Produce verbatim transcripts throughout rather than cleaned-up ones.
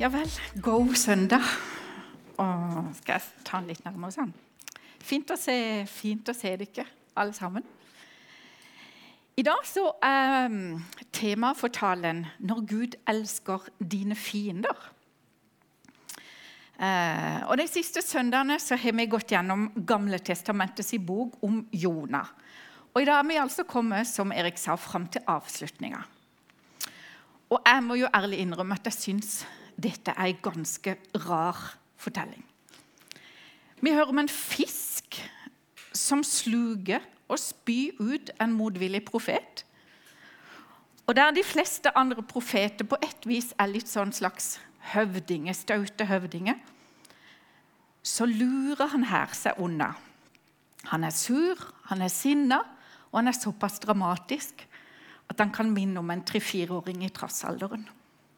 Ja vel, god søndag. Og skal jeg ta den litt nærmere sånn? Fint å se, fint å se dere alle sammen. I dag så er temaet for talen «Når Gud elsker dine fiender». Eh, og de siste søndagene så har vi gått gjennom Gamle Testamentets bok om Jona. Og i dag er vi altså kommet, som Erik sa, frem til avslutningen. Og jeg må jo ærlig innrømme at jeg synes dette er en ganske rar fortelling. Vi hører om en fisk som sluger og spyr ut en motvillig profet. Og der de fleste andre profeter på et vis er litt sånn slags høvdinge, staute høvdinge, så lurer han her seg unna. Han er sur, han er sinnet, og han er såpass dramatisk at han kan minne om en tre-fireåring i trassalderen.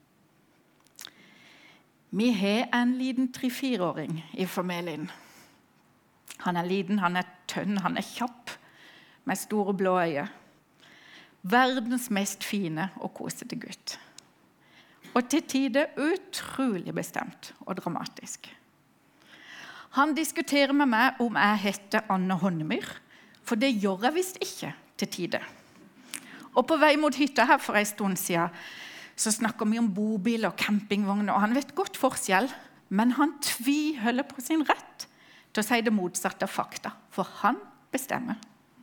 Vi har en liten tre-fireåring i familien. Han er liten, han er tønn, han er kjapp, med store blå øyne. Verdens mest fine og kosete gutt. Og til tider utrolig bestemt og dramatisk. Han diskuterer med meg om jeg heter Anne Håndemyr, for det gjør jeg visst ikke til tider. Og på vei mot hytta her for en stund siden, så snakker vi om bobil og campingvogn, og han vet godt forskjell, men han tviholder på sin rett til å si det motsatte av fakta, for han bestemmer.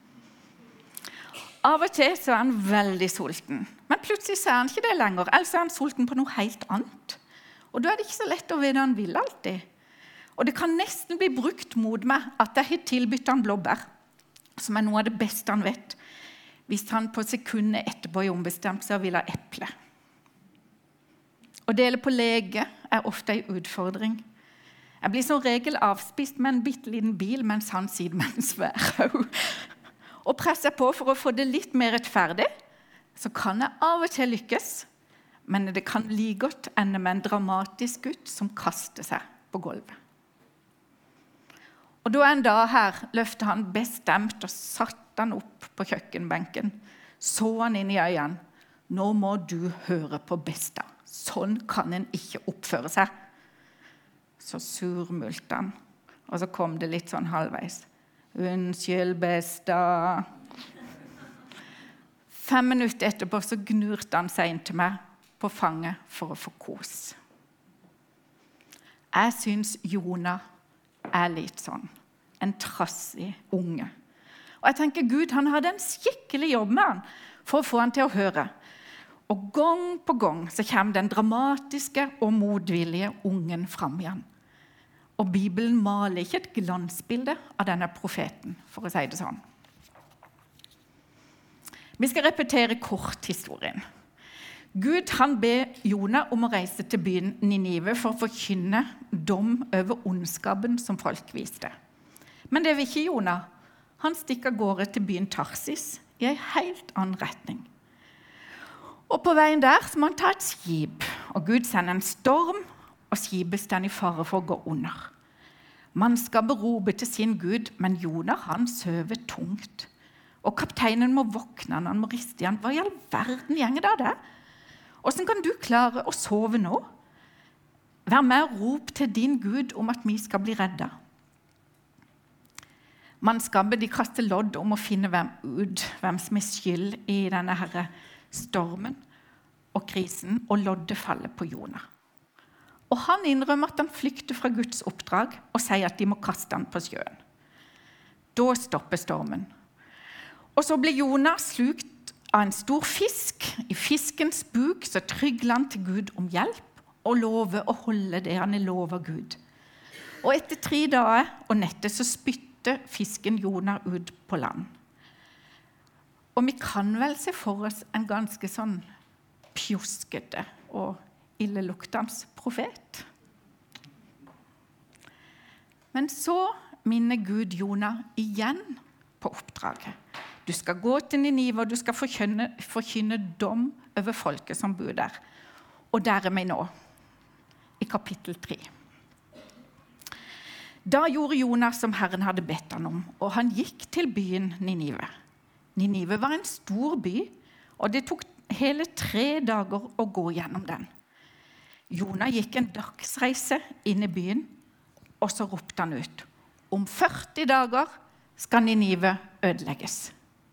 Av og til så er han veldig sulten, men plutselig så er han ikke det lenger, eller så er han sulten på noe helt annet. Og da er det ikke så lett å vite han vil alltid. Og det kan nesten bli brukt mot meg at jeg har tilbytt han blåbær, som er noe av det beste han vet, hvis han på sekundet etterpå er ombestemt så vil ha eple. Å dele på lege er ofte en utfordring. Jeg blir som regel avspist med en bitteliten bil, mens han sitter med en svær haug. Og presser på for å få det litt mer rettferdig, så kan jeg av og til lykkes, men det kan like godt ende med en dramatisk gutt som kaster seg på gulvet. Og da en dag her løftet han bestemt og satt han opp på kjøkkenbenken, så han inn i øynene. Nå må du høre på besta. Sånn kan en ikke oppføre seg. Så surmulte han, og så kom det litt sånn halvveis. Unnskyld, besta. Fem minutter etterpå så gnurte han seg inn til meg på fanget for å få kos. Jeg synes Jona er litt sånn, en trassig unge. Og jeg tenker Gud, han hadde en skikkelig jobb med han for å få han til å høre. Og gang på gang så kommer den dramatiske og motvillige ungen fram igjen. Og Bibelen maler ikke et glansbilde av denne profeten, for å si det sånn. Vi skal repetere kort historien. Gud han ber Jona om å reise til byen Ninive for å forkynne dom over ondskapen som folk viste. Men det vil ikke Jona. Han stikker av gårde til byen Tarsis i en helt annen retning. Og på veien der så må han ta et skip, og Gud sender en storm, og skipet står i fare for å gå under. Mannskapet roper til sin Gud, men Jona han søver tungt. Og kapteinen må våkne han, han må riste igjen. Hva i all verden gjenger da det? Hvordan kan du klare å sove nå? Vær med og rop til din Gud om at vi skal bli reddet. Mannskapet de kaster lodd om å finne hvem ut, hvem som er skyld i denne herre stormen og krisen, og loddet faller på Jona. Og han innrømmer at han flykter fra Guds oppdrag og sier at de må kaste han på sjøen. Da stopper stormen. Og så blir Jona slukt av en stor fisk. I fiskens buk så trygler han til Gud om hjelp og lover å holde det han er lovet Gud. Og etter tre dager og netter så spytter fisken Jona ut på land. Og vi kan vel se for oss en ganske sånn pjuskete og illeluktende profet. Men så minner Gud Jona igjen på oppdraget. Du skal gå til Ninive, og du skal forkynne, forkynne dom over folket som bor der. Og der er vi nå, i kapittel tre. Da gjorde Jona som Herren hadde bedt han om, og han gikk til byen Ninive. Ninive var en stor by, og det tok hele tre dager å gå gjennom den. Jonah gikk en dagsreise inn i byen, og så ropte han ut: om førti dager skal Ninive ødelegges.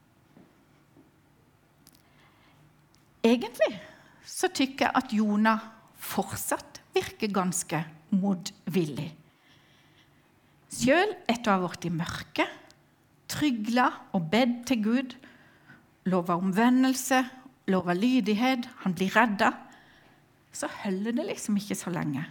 Egentlig så tykker jeg at Jonah fortsatt virker ganske motvillig. Selv etter å ha vært i mørke, trygla og bedt til Gud, lova omvendelse, lova lydighet, han blir redda, så holder det liksom ikke så lenge.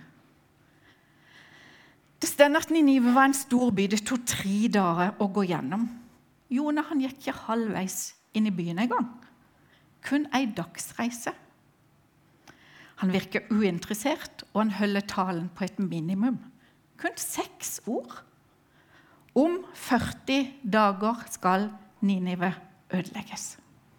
Det stender at Ninive var en stor by, det tog tre dager å gå gjennom. Jonah han gikk ikke halvveis inn i byen en gang. Kun en dagsreise. Han virker uinteressert, og han holder talen på et minimum. Kun seks ord. Om førti dager skal Ninive ødelegges.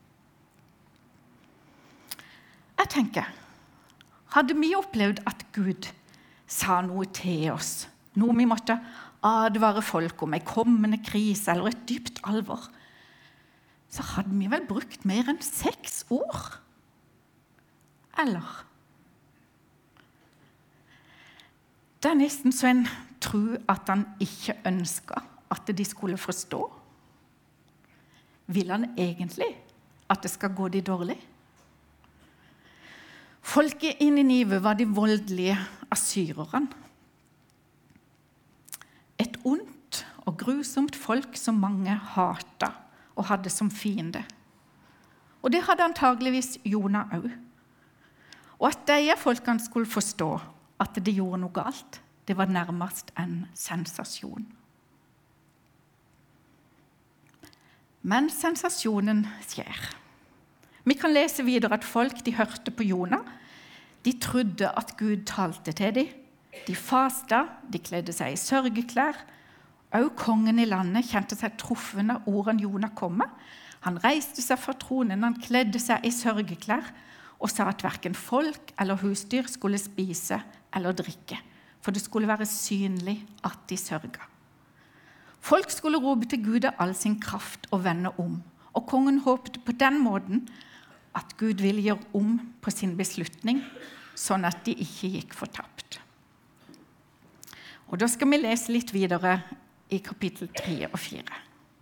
Jeg tenker, hadde vi opplevd at Gud sa noe til oss, noe vi måtte advare folk om, en kommende krise eller et dypt alvor, så hadde vi vel brukt mer enn seks ord? Eller? Det er nesten så en tror at han ikke ønsket at de skulle forstå. Vil han egentlig at det skal gå de dårlig? Folket i Ninive var de voldelige assyrerne. Et ondt og grusomt folk som mange hatet og hadde som fiende. Og det hadde antageligvis Jonah også. Og at de folkene skulle forstå at de gjorde noe galt, det var nærmest en sensasjon. Men sensasjonen skjer. Vi kan lese videre at folk de hørte på Jonah, de trodde at Gud talte til dem. De fasta, de kledde seg i sørgeklær. Også kongen i landet kjente seg truffen av ordene Jonah kom med. Han reiste seg fra tronen, han kledde seg i sørgeklær og sa at hverken folk eller husdyr skulle spise eller drikke, for det skulle være synlig at de sørga. Folk skulle rope til Gud av all sin kraft og vende om, og kongen håpte på den måten at Gud ville gjøre om på sin beslutning, sånn at de ikke gikk fortapt. Og da skal vi lese litt videre i kapittel tre og fire.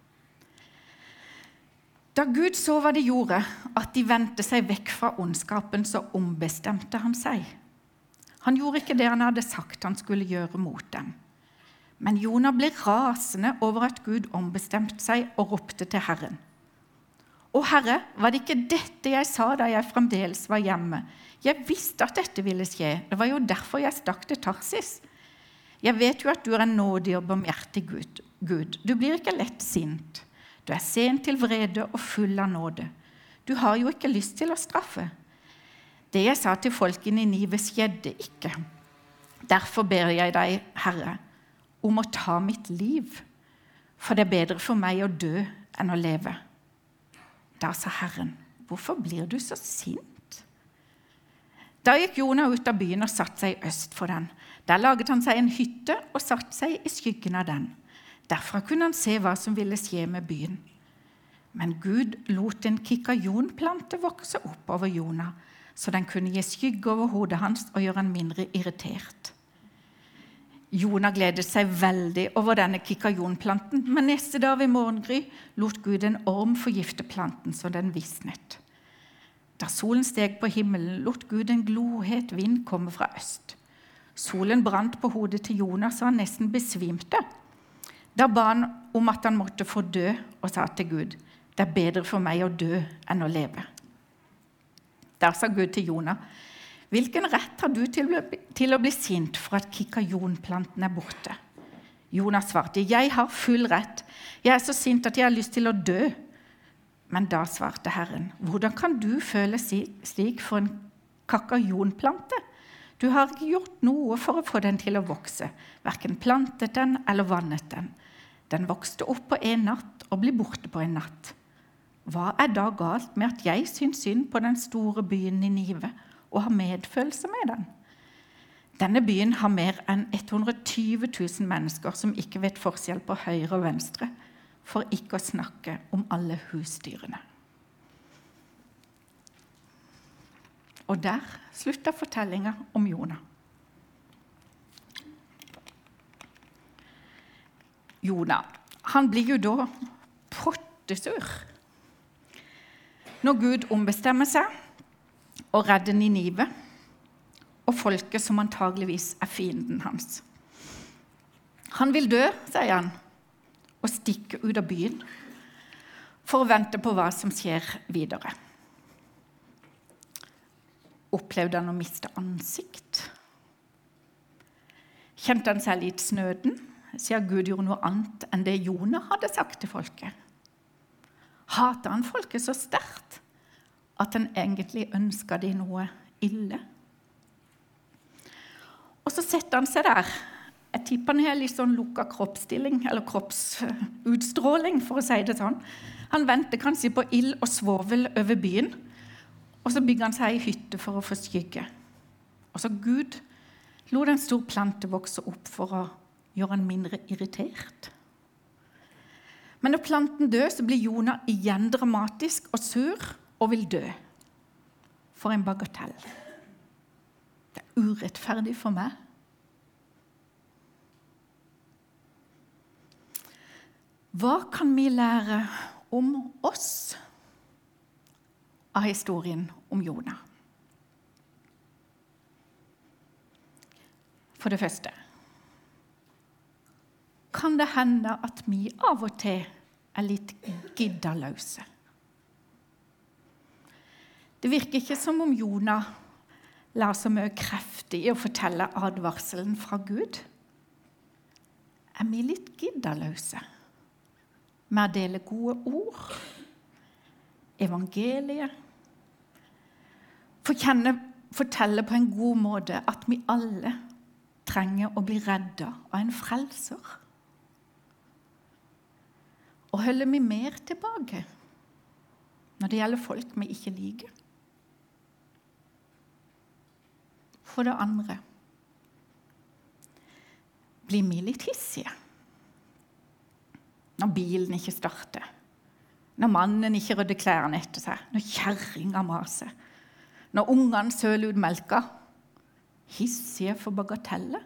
Da Gud så hva de gjorde, at de vendte seg vekk fra ondskapen, så ombestemte han seg. Han gjorde ikke det han hadde sagt han skulle gjøre mot dem. Men Jonah ble rasende over at Gud ombestemte seg og ropte til Herren. «Å Herre, var det ikke dette jeg sa da jeg fremdeles var hjemme? Jeg visste at dette ville skje. Det var jo derfor jeg stakk til Tarsis. Jeg vet jo at du er en nådig og barmhjertig Gud. Gud, du blir ikke lett sint. Du er sent til vrede og full av nåde. Du har jo ikke lyst til å straffe. Det jeg sa til folket i Ninive skjedde ikke. Derfor ber jeg deg, Herre, om å ta mitt liv, for det er bedre for meg å dø enn å leve.» Da sa Herren, «Hvorfor blir du så sint?» Da gikk Jonah ut av byen og satt seg øst for den. Der laget han seg en hytte og satt seg i skyggen av den. Derfra kunne han se hva som ville skje med byen. Men Gud lot en kikajonplante vokse opp over Jonah, så den kunne gi skygge over hodet hans og gjøre han mindre irritert. Jonah gledet seg veldig over denne kikajonplanten, men neste dag ved morgengry lot Gud en orm forgifte planten så den visnet. Da solen steg på himmelen, lot Gud en glohet vind komme fra øst. Solen brant på hodet til Jonah så han nesten besvimte. Da ba han om at han måtte få dø, og sa til Gud, «Det er bedre for meg å dø enn å leve.» Der sa Gud til Jonah, «Hvilken rett har du til, til å bli sint for at kikajonplanten er borte?» Jonah svarte, «Jeg har full rett. Jeg er så sint at jeg har lyst til å dø.» Men da svarte Herren, «Hvordan kan du føle slik for en kikajonplante? Du har ikke gjort noe for å få den til å vokse, hverken plantet den eller vannet den. Den vokste opp på en natt og ble borte på en natt. Hva er da galt med at jeg syns synd på den store byen Ninive og har medfølelse med den? Denne byen har mer enn hundre og tjue tusen mennesker som ikke vet forskjell på høyre og venstre, for ikke å snakke om alle husdyrene.» Og der slutta fortellingen om Jonah. Jonah, han blir jo da pottesur når Gud ombestemmer seg og redder Ninive og folket som antageligvis er fienden hans. Han vil dø, sier han, og stikke ut av byen for å vente på hva som skjer videre. Opplevde han å miste ansikt? Kjente han seg litt snøden, siden Gud gjorde noe annet enn det Jonah hadde sagt til folket? Hatet han folket så sterkt at han egentlig ønsket de noe ille? Og så setter han seg der. Jeg tipper han har litt sånn lukket kroppsstilling, eller kroppsutstråling, for å si det sånn. Han venter kanskje på ild og svovel over byen, og så bygger han seg i hytte for å få skygge. Og så Gud lot en stor plante vokse opp for å gjøre han mindre irritert. Men når planten dør, så blir Jonah igjen dramatisk og sur og vil dø. For en bagatell. Det er urettferdig for meg. Hva kan vi lære om oss av historien om Jonah? For det første, kan det hende at vi av og til er litt giddaløse. Det virker ikke som om Jonah la så mye kreft i å fortelle advarselen fra Gud. Er vi litt giddaløse med å dele gode ord, evangeliet, forkjenne, fortelle på en god måte at vi alle trenger å bli reddet av en frelser? Og holder vi mer tilbake når det gjelder folk vi ikke liker? For det andre, blir vi litt hissige når bilen ikke starter, når mannen ikke rydder klærne etter seg, når kjerringa maser, når ungene søler ut melka? Hissige for bagateller?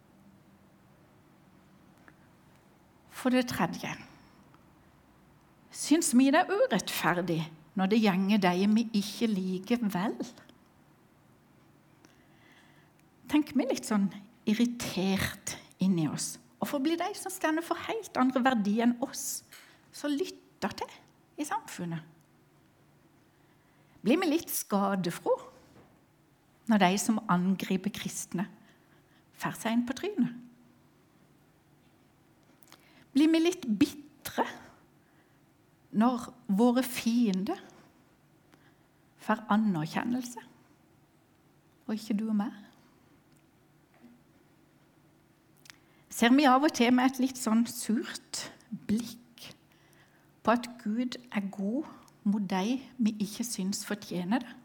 For det tredje, syns vi det er urettferdig når det gjenger de vi ikke liker vel? Tenk vi litt sånn irritert inni oss, og for å bli de som stender for helt andre verdier enn oss, så lytter til i samfunnet. Blir vi litt skadefro når de som angriper kristne får seg inn på trynet? Blir vi litt bitre når våre fiender får anerkjennelse, og ikke du og meg? Ser vi av og til med et litt sånn surt blikk på at Gud er god mot de vi ikke syns fortjener det?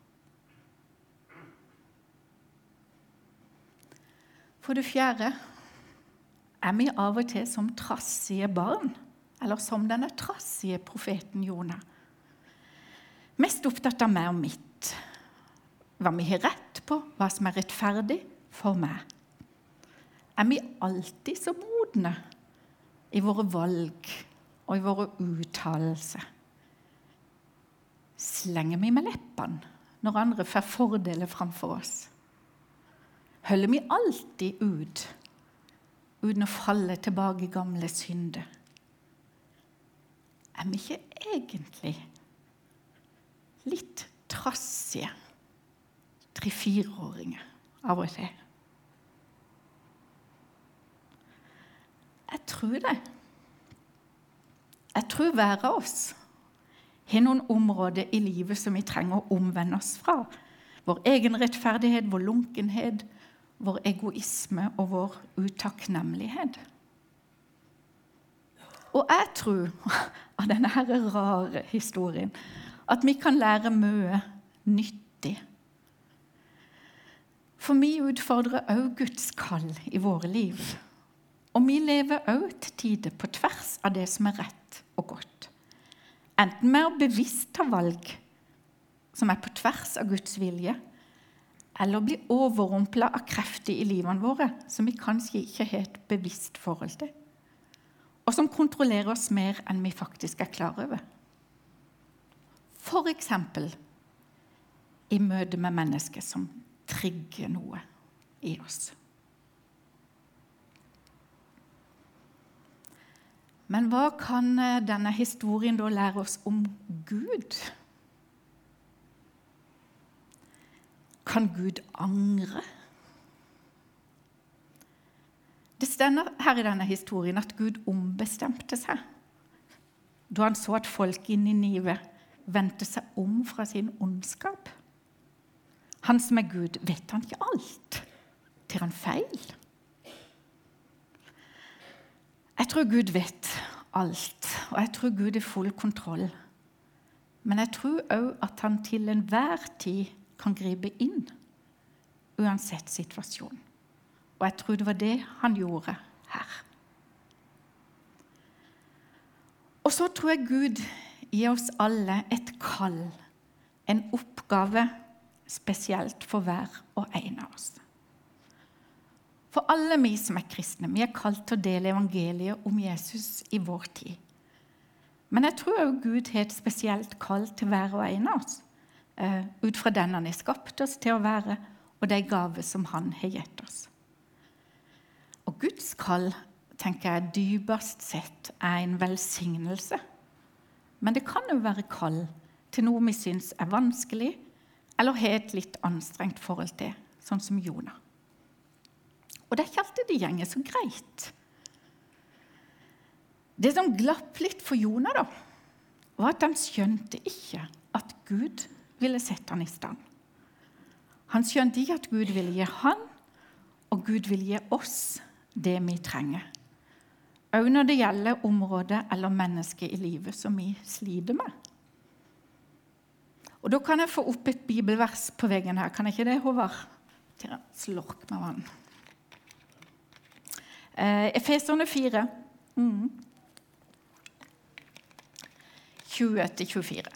For det fjerde, er vi av og til som trassige barn, eller som denne trassige profeten Jonah. Mest opptatt av meg og mitt, hva vi har rett på, hva som er rettferdig for meg. Er vi alltid så modne i våre valg og i våre uttalelser? Slenger vi med leppene når andre får fordeler framfor oss? Holder vi alltid ut uten å falle tilbake i gamle synder? Er vi ikke egentlig litt trassige tre-fireåringer av og til? Jeg tror det. Jeg tror hver av oss har noen områder i livet som vi trenger å omvende oss fra. Vår egen rettferdighet, vår lunkenhet, vår egoisme og vår utakknemlighet. Og jeg tror av denne her rare historien at vi kan lære mye nyttig. For vi utfordrer også Guds kall i våre liv. Og vi lever også til tider på tvers av det som er rett og godt. Enten med å bevisst ta valg som er på tvers av Guds vilje, eller bli overrumplet av krefter i livene våre som vi kanskje ikke har et bevisst forhold til, og som kontrollerer oss mer enn vi faktisk er klar over. For eksempel i møte med mennesker som trigger noe i oss. Men hva kan denne historien da lære oss om Gud? Kan Gud angre? Det stender her i denne historien at Gud ombestemte seg da han så at folk i Ninive vendte seg om fra sin ondskap. Han som er Gud, vet han ikke alt? Tar han feil? Jeg tror Gud vet alt, og jeg tror Gud er full kontroll. Men jeg tror også at han til enhver tid kan gripe inn, uansett situasjon. Og jeg tror det var det han gjorde her. Og så tror jeg Gud gir oss alle et kall, en oppgave spesielt for hver og en av oss. For alle vi som er kristne, vi er kalt til å dele evangeliet om Jesus i vår tid. Men jeg tror også Gud har et spesielt kall til hver og en av oss, ut fra den han har skapt oss til å være, og de gaver som han har gitt oss. Og Guds kall, tenker jeg, dypest sett er en velsignelse. Men det kan jo være kall til noe vi synes er vanskelig, eller har et litt anstrengt forhold til, sånn som Jonah. Og det er ikke alltid det gjenger så greit. Det som glapp litt for Jonah da, var at han skjønte ikke at Gud ville sette han i stand. Han skjønte ikke at Gud ville gi han, og Gud ville gi oss det vi trenger. Også når det gjelder områder eller mennesker i livet som vi sliter med. Og da kan jeg få opp et bibelvers på veggen her. Kan jeg ikke det, Håvard? Til en slork med vann. Eh, Efeserne fire, mm. tjue til tjuefire.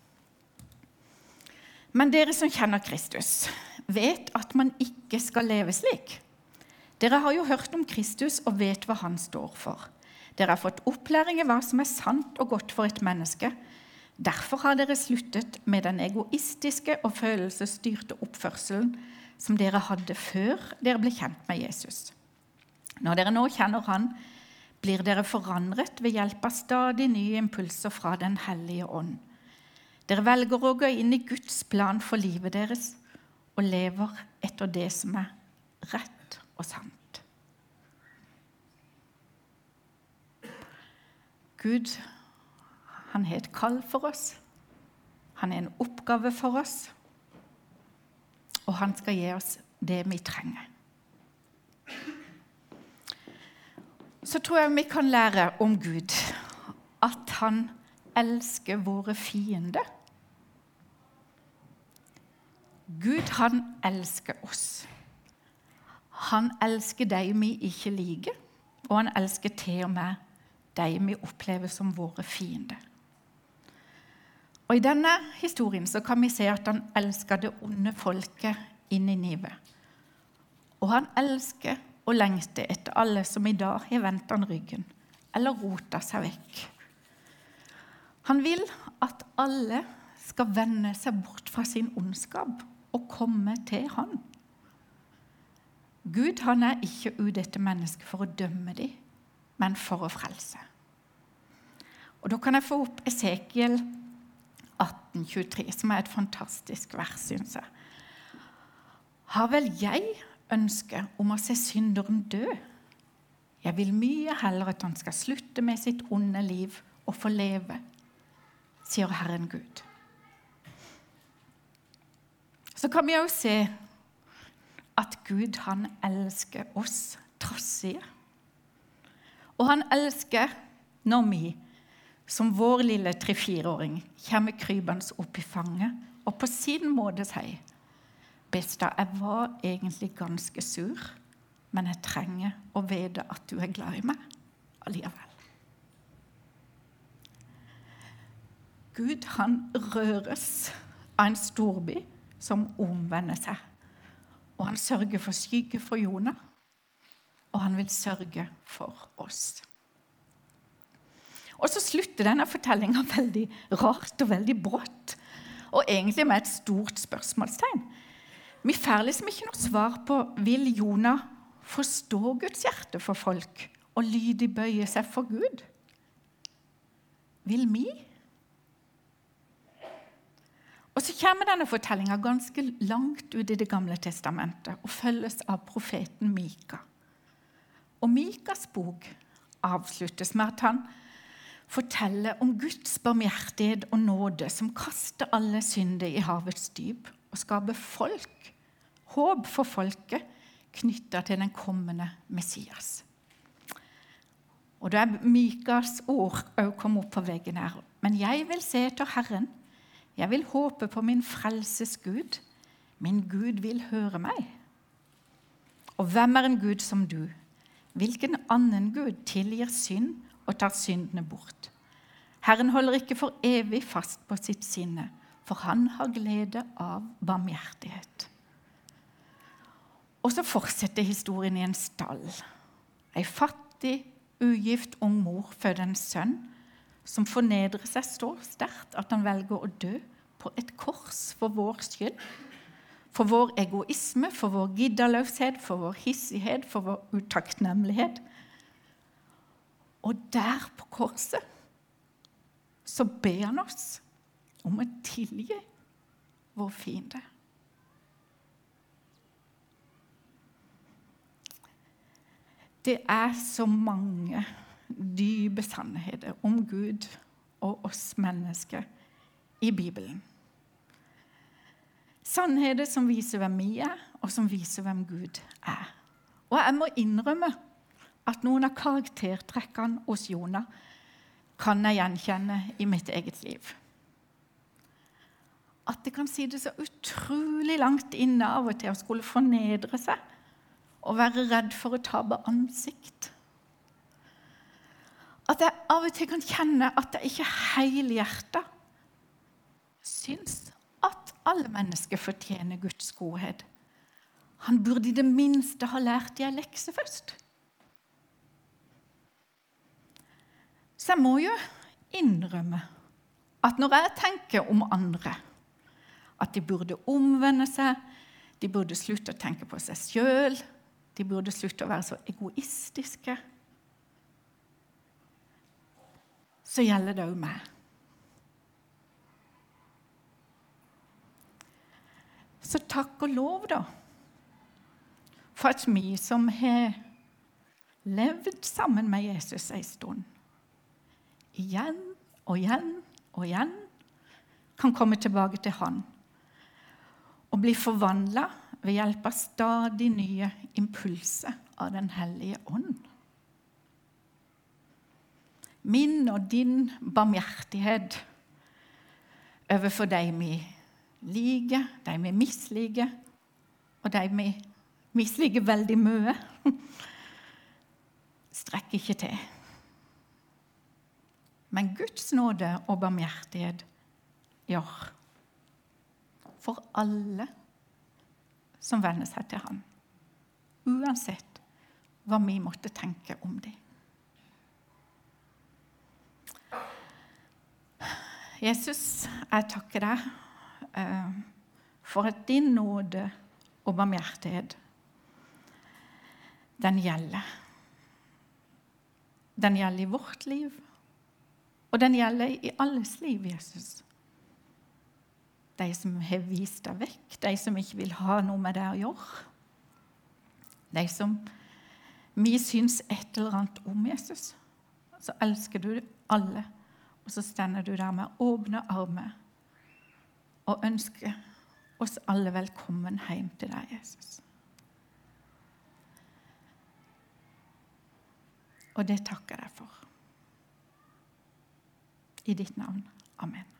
Men dere som kjenner Kristus, vet at man ikke skal leve slik. Dere har jo hørt om Kristus og vet hva han står for. Dere har fått opplæring i hva som er sant og godt for et menneske. Derfor har dere sluttet med den egoistiske og følelsesstyrte oppførselen som dere hadde før dere ble kjent med Jesus. Når dere nå kjenner han, blir dere forandret ved hjelp av stadig nye impulser fra den hellige ånd. Dere velger å gå inn i Guds plan for livet deres og lever etter det som er rett og sant. Gud, han har et kall for oss. Han har en oppgave for oss. Og han skal gi oss det vi trenger. Så tror jeg vi kan lære om Gud at han elsker våre fiender. Gud, han elsker oss. Han elsker de vi ikke liker, og han elsker til og med de vi opplever som våre fiender. Og i denne historien så kan vi se at han elsker det onde folket i Ninive. Og han elsker og lengter etter alle som i dag har vendt han ryggen, eller rotet seg vekk. Han vil at alle skal vende seg bort fra sin ondskap og komme til han. Gud, han er ikke ute etter mennesker for å dømme dem, men for å frelse. Og da kan jeg få opp Esekiel atten tjuetre, som er et fantastisk vers, synes jeg. Har vel jeg ønske om å se synderen dø? Jeg vil mye heller at han skal slutte med sitt onde liv og få leve, sier Herren Gud. Så kan vi jo se at Gud, han elsker oss trassige. Og han elsker når vi, som vår lille tre-fireåring, kommer krypende opp i fanget, og på sin måte sier, Besta, jeg var egentlig ganske sur, men jeg trenger å vite at du er glad i meg allikevel. Gud, han røres av en storby som omvender seg. Og han sørger for syke for Jonah, og han vil sørge for oss. Og så slutter denne fortellingen veldig rart og veldig brått, og egentlig med et stort spørsmålstegn. Vi får liksom ikke noe svar på, vil Jonah forstå Guds hjerte for folk og lydig bøye seg for Gud? Vil vi? Og så kommer denne fortellingen ganske langt ut i det gamle testamentet og følges av profeten Mika. Og Mikas bok avsluttes med at han forteller om Guds barmhjertighet og nåde som kaster alle synder i havets dyp og skaper folk, håp for folket knyttet til den kommende Messias. Og da er Mikas ord også kommet opp på veggen her. Men jeg vil se etter Herren. Jeg vil håpe på min frelses Gud. Min Gud vil høre meg. Og hvem er en Gud som du? Hvilken annen Gud tilgir synd og tar syndene bort? Herren holder ikke for evig fast på sitt sinne, for han har glede av barmhjertighet. Og så fortsetter historien i en stall. En fattig, ugift ung mor føder en sønn som fornedrer seg så sterkt at han velger å dø på et kors for vår skyld, for vår egoisme, for vår giddaløshet, for vår hissighet, for vår utakknemlighet. Og der på korset så ber han oss om å tilgi vår fiende. Det er så mange dype sannheter om Gud og oss mennesker i Bibelen. Sannheter som viser hvem vi er, og som viser hvem Gud er. Og jeg må innrømme at noen av karaktertrekkene hos Jonah kan jeg gjenkjenne i mitt eget liv. At det kan sitte så utrolig langt inne av og til å skulle fornedre seg, og være redd for å tape ansikt. At jeg av og til kan kjenne at jeg ikke helhjertet syns at alle mennesker fortjener Guds godhet. Han burde i det minste ha lært de en lekse først. Så jeg må jo innrømme at når jeg tenker om andre, at de burde omvende seg, de burde slutte å tenke på seg selv, de burde slutte å være så egoistiske, så gjelder det også meg. Så takk og lov da, for at vi som har levd sammen med Jesus en stund, igjen og igjen og igjen, kan komme tilbake til han og bli forvandlet ved hjelp av stadig nye impulser av den hellige ånd. Min og din barmhjertighet overfor de vi liker, de vi misliker, og de vi misliker veldig mye, strekker ikke til. Men Guds nåde og barmhjertighet gjør for alle som vender seg til han, uansett hva vi måtte tenke om det. Jesus, jeg takker deg uh, for at din nåde og barmhjertighet, den gjelder. Den gjelder i vårt liv, og den gjelder i alles liv, Jesus. De som har vist deg vekk, de som ikke vil ha noe med det å gjøre, de som vi syns et eller annet om Jesus, så elsker du alle, og så stender du der med åpne armer og ønsker oss alle velkommen hjem til deg, Jesus. Og det takker jeg for. I ditt navn. Amen.